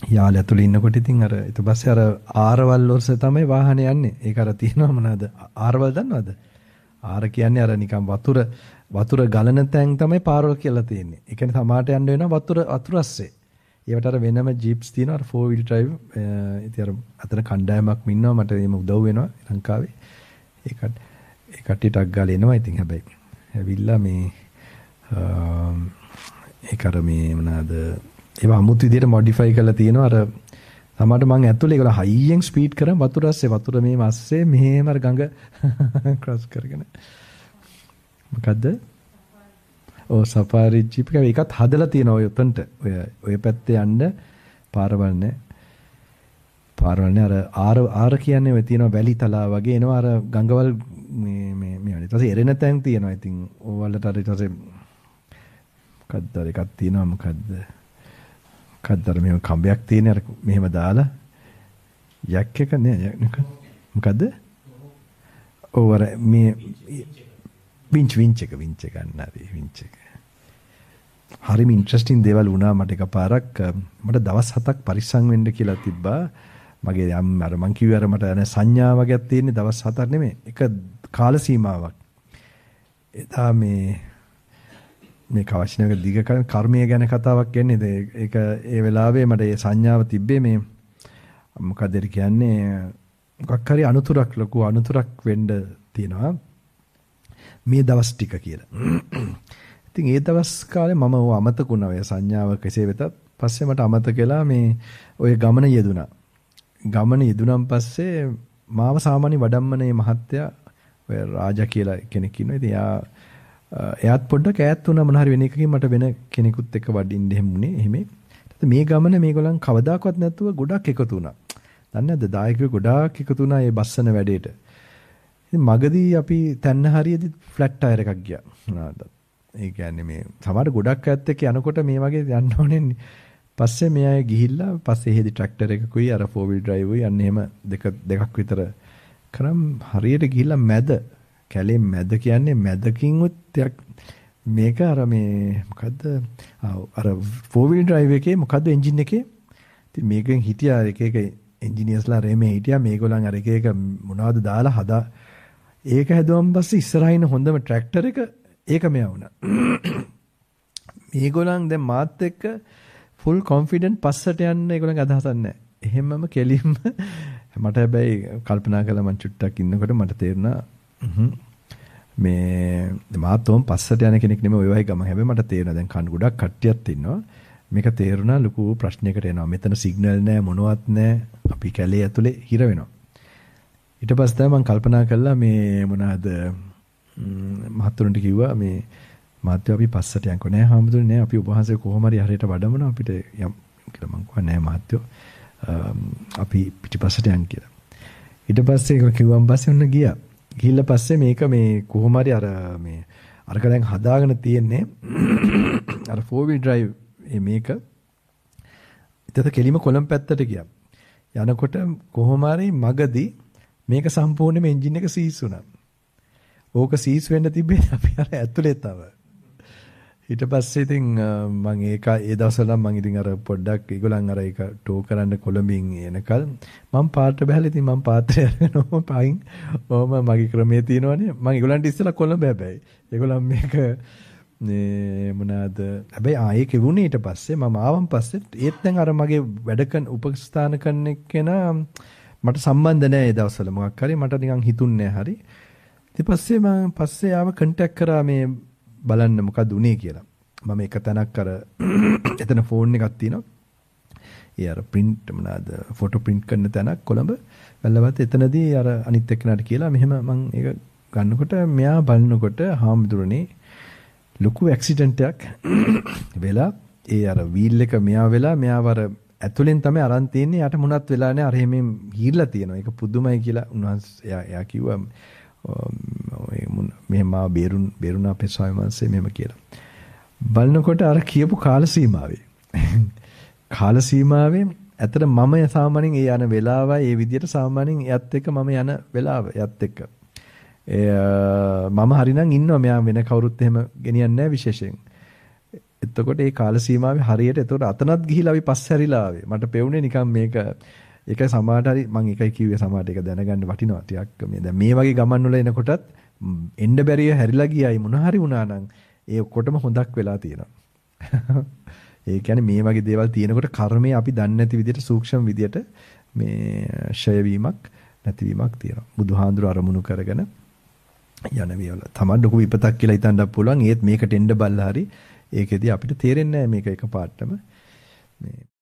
යාල ඇතුළේ ඉන්නකොට ඉතින් අර ඊට පස්සේ අර ආරවල් ඔස්සේ තමයි වාහනේ යන්නේ. ඒක අර තියෙනවා මොනවාද? ආරවල් දන්නවද? ආර කියන්නේ අර නිකන් වතුර ගලන තැන් තමයි පාරවල් කියලා තියෙන්නේ. ඒ කියන්නේ සමාට යන්න වෙනවා වතුර අස්සේ. ඒවට අර වෙනම ජීප්ස් තියෙනවා අර 4 wheel drive. ඉතින් අර අතන කණ්ඩායමක් ඉන්නවා මට එහෙම උදව් වෙනවා ලංකාවේ. ඒ කට්ටියටක් ගාලා එනවා ඉතින් හැබැයි. ඇවිල්ලා මේ ඒක අර මේ මොනවාද ඒවා අමුතු විදිහට මොඩිෆයි කරලා තියෙනවා අර සමහරට මම ඇතුලේ ඒගොල්ලෝ හයියෙන් ස්පීඩ් කරන් වතුර මේ මස්සේ මෙහෙම අර ගඟ ක්‍රොස් කරගෙන මොකද්ද ඔව් සෆාරි ජීප් එකත් හදලා තියෙනවා ඔය උතන්ට ඔය පැත්තේ යන්න පාරවල් නැහැ අර කියන්නේ ඔය තියෙනවා වැලි තලා වගේ එනවා අර ගඟවල් මේ ඊට පස්සේ එරෙන තැන් තියෙනවා ඉතින් ඕවලට අර ඊට පස්සේ මොකද්ද එකක් තියෙනවා මොකද්ද මෙහෙම කම්බයක් තියෙන අර මෙහෙම දාලා යක් එක නෑ මොකද්ද ඔව් අර මේ වින්ච් එක ගන්න හරිම ඉන්ටරෙස්ටිං දේවල් වුණා මට එකපාරක් මට දවස් 7ක් පරිස්සම් වෙන්න කියලා තිබ්බා මගේ අර මං කිව්වේ අර මට සංඥා වගේක් තියෙන්නේ දවස් 7ක් නෙමෙයි එක කාල සීමාවක් එදා මේ කවචනක දිග කර්මය ගැන කතාවක් කියන්නේ ඒක ඒ වෙලාවේ මට ඒ සංඥාව තිබ්බේ මේ මොකද කියන්නේ මොකක් හරි අනුතරක් ලොකු අනුතරක් වෙන්න තියෙනවා මේ දවස් ටික කියලා. ඉතින් ඒ දවස් කාලේ මම ඕව අමතක වුණා ඔය සංඥාව කෙසේ වෙතත්. පස්සේ මට අමතක වෙලා මේ ඔය ගමන යෙදුණා. ගමන යෙදුනන් පස්සේ මාව සාමාන්‍ය වඩම්මන මේ මහත්තයා ඔය රාජා කියලා කෙනෙක් ඉන්නවා. ඉතින් එයාත් පොඩ්ඩක් ඈත් වුණා මොන හරි වෙන එකකින් මට වෙන කෙනෙකුත් එක්ක වඩින්න හැමුනේ එහෙම. මේ ගමන මේගොල්ලන් කවදාකවත් නැතුව ගොඩක් එකතු වුණා. දන්නේ නැද්ද දායකයෝ ගොඩාක් එකතු වුණා මේ බස්සන වැඩේට. ඉතින් මගදී අපි තැන්න හරියදී ෆ්ලැට් ටයර් එකක් ගියා. මොනවාද? ඒ කියන්නේ මේ සමහර ගොඩක් ඈත් එක්ක යනකොට මේ වගේ යන්න ඕනේ. පස්සේ මෙයා ගිහිල්ලා පස්සේ එහෙදි ට්‍රැක්ටර් එකකුයි අර 4 wheel drive උයි අන්න එහෙම දෙකක් විතර කරම් හරියට ගිහිල්ලා මැද කැලේ මැද කියන්නේ මැදකින් උත් මේක අර මේ මොකද්ද අර 4 wheel drive එකේ මොකද්ද එන්ජින් එකේ ඉතින් මේකෙන් හිටියා එක එන්ජිනියර්ස්ලා රෙමේ හිටියා මේගොල්ලන් අර එක මොනවද දාලා හදා ඒක හැදුවම පස්සේ ඉස්සරහින් හොඳම ට්‍රැක්ටර් එක ඒක මෙයා වුණා මේගොල්ලන් දැන් මාත් එක්ක ෆුල් කොන්ෆිඩන්ට් පස්සට යන්න ඒගොල්ලන්ගේ අදහසක් නැහැ එහෙමම කෙලින්ම මට හැබැයි කල්පනා කළා මං චුට්ටක් ඉන්නකොට මට තේරුණා මේ මාතෝම් පස්සට යන කෙනෙක් නෙමෙයි ඔය වගේ ගම හැබැයි මට තේරෙනවා දැන් කන් ගොඩක් කට්ටියක් ඉන්නවා මේක තේරුණා ලොකු ප්‍රශ්නයකට එනවා මෙතන සිග්නල් නැහැ මොනවත් නැහැ අපි කැලේ ඇතුලේ හිර වෙනවා ඊට පස්සේ තමයි මම කල්පනා කළා මේ මොනවාද මහත්තුරුන්ට කිව්වා මේ මාත්‍ය අපි පස්සට යන්කෝ නෑ හැමදෙන්නේ නෑ අපි උපහාසය කොහොම හරි හරියට වඩමුණා අපිට යම් කියලා මං කිව්වා නෑ මාත්‍යෝ අපි පිටිපස්සට යන් කියලා ඊට පස්සේ ඒක කිව්වන් පස්සේ ඔන්න ගියා ගිහිල්ලා පස්සේ මේක මේ කොහොම හරි මේ අරක දැන් හදාගෙන තියෙන්නේ අර 4 wheel drive මේක ඊට කෙලිම කොළඹ පැත්තට ගියා. යනකොට කොහොම හරි මගදී මේක සම්පූර්ණයෙන්ම එන්ජින් එක සීස් වුණා. ඕක සීස් වෙන්න තිබ්බේ අපි අර ඇතුලේ තව. ඊට පස්සේ ඉතින් මම ඒ දවස්වල මම ඉතින් අර පොඩ්ඩක් ඒගොල්ලන් අර ඒක ටෝ කරන්න කොළඹින් එනකල් මම පාත්‍ර බහලා ඉතින් මම පාත්‍රය අරගෙන පයින් ඕම මගේ ක්‍රමයේ තියෙනවනේ මම ඒගොල්ලන්ට ඉස්සලා කොළඹ හැබැයි ඒගොල්ලන් මේක මේ මොනවාද හැබැයි ඒක වුණේ ඊට පස්සේ මම ආවන් පස්සේ ඒත් දැන් අර මගේ වැඩ කරන උපස්ථාන කරන කෙනා මට සම්බන්ධ නැහැ ඒ දවස්වල මොකක් හරි මට නිකන් හිතුන්නේ නැහැ හරි ඊට පස්සේ මම පස්සේ ආව කන්ටැක්ට් කරා මේ බලන්න මොකද උනේ කියලා. මම එක තැනක් අර එතන ෆෝන් එකක් තියෙනවා. ඒ අර print මොනවාද ෆොටෝ print කරන තැනක් කොළඹ. වැල්ලවත් එතනදී අර අනිත් එක්කනට කියලා මෙහෙම මම ඒක ගන්නකොට මෙයා බලනකොට හාමුදුරනේ ලොකු ඇක්සිඩන්ට් එකක් වෙලා ඒ අර වීල් එක මෙයා වෙලා මෙයාව අර ඇතුලෙන් තමයි අරන් තියන්නේ. යාට මොනවත් වෙලා නැහැ. අර එහෙම හීරලා තියෙනවා. ඒක පුදුමයි කියලා උන්වහන්සේ එයා කිව්වා මෙහෙම බේරුණා අපේ ස්වාමීන් වහන්සේ මෙහෙම කියලා. බලනකොට අර කියපු කාල සීමාවේ ඇත්තට මම සාමාන්‍යයෙන් ඒ යන වෙලාවයි ඒ විදිහට සාමාන්‍යයෙන් එයත් එක්ක මම යන වෙලාව එයත් එක්ක. මම හරිනම් ඉන්නවා මෙයා වෙන කවුරුත් එහෙම ගෙනියන්නේ නැහැ විශේෂයෙන්. එතකොට ඒ කාල සීමාවේ හරියට එතකොට අතනත් ගිහිලා අපි පස්සේ හැරිලා ආවේ. මට පෙවුනේ නිකන් මේක ඒකයි සමාහට හරි මම ඒකයි කිව්වේ සමාහට ඒක දැනගන්න වටිනවා ටිකක් මේ දැන් මේ වගේ ගමන් වල එනකොටත් එන්න බැරිය හැරිලා ගියයි මොන හරි වුණා නම් ඒ ඔක්කොටම හොඳක් වෙලා තියෙනවා. ඒ කියන්නේ මේ වගේ දේවල් තියෙනකොට කර්මය අපි දන්නේ නැති විදිහට සූක්ෂම විදිහට මේ ෂය වීමක් නැතිවීමක් තියෙනවා. බුදුහාඳුර අරමුණු කරගෙන යන වේවල තමයි ලොකු විපතක් කියලා හිතන්නත් පුළුවන්. ඒත් මේකට එන්න බල්ලා හරි ඒකෙදී අපිට තේරෙන්නේ නැහැ මේක එකපාරටම මේ